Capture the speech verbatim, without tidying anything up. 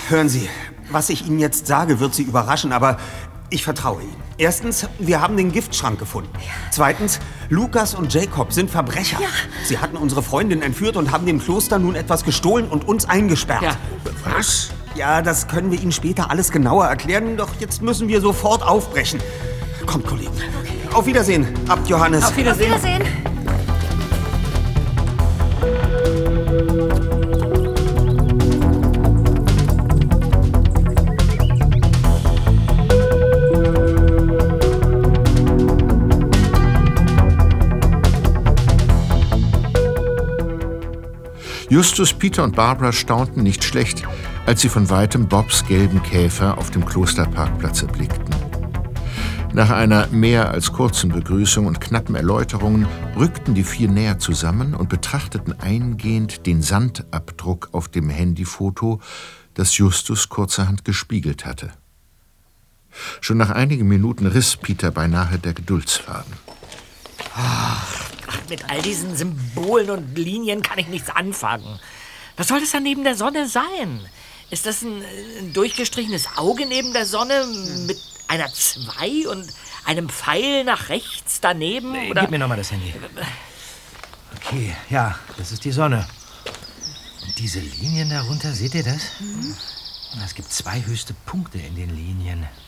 Hören Sie, was ich Ihnen jetzt sage, wird Sie überraschen, aber ich vertraue Ihnen. Erstens, wir haben den Giftschrank gefunden. Ja. Zweitens, Lukas und Jacob sind Verbrecher. Ja. Sie hatten unsere Freundin entführt und haben dem Kloster nun etwas gestohlen und uns eingesperrt. Ja. Was? Ja, das können wir Ihnen später alles genauer erklären, doch jetzt müssen wir sofort aufbrechen. Kommt, Kollegen. Okay. Auf Wiedersehen, Abt Johannes. Auf Wiedersehen. Auf Wiedersehen. Justus, Peter und Barbara staunten nicht schlecht, als sie von weitem Bobs gelben Käfer auf dem Klosterparkplatz erblickten. Nach einer mehr als kurzen Begrüßung und knappen Erläuterungen rückten die vier näher zusammen und betrachteten eingehend den Sandabdruck auf dem Handyfoto, das Justus kurzerhand gespiegelt hatte. Schon nach einigen Minuten riss Peter beinahe der Geduldsfaden. Ach, mit all diesen Symbolen und Linien kann ich nichts anfangen. Was soll das da neben der Sonne sein? Ist das ein, ein durchgestrichenes Auge neben der Sonne mit einer zwei und einem Pfeil nach rechts daneben? Nee, oder? Gib mir nochmal das Handy. Okay, ja, das ist die Sonne. Und diese Linien darunter, seht ihr das? Mhm. Es gibt zwei höchste Punkte in den Linien.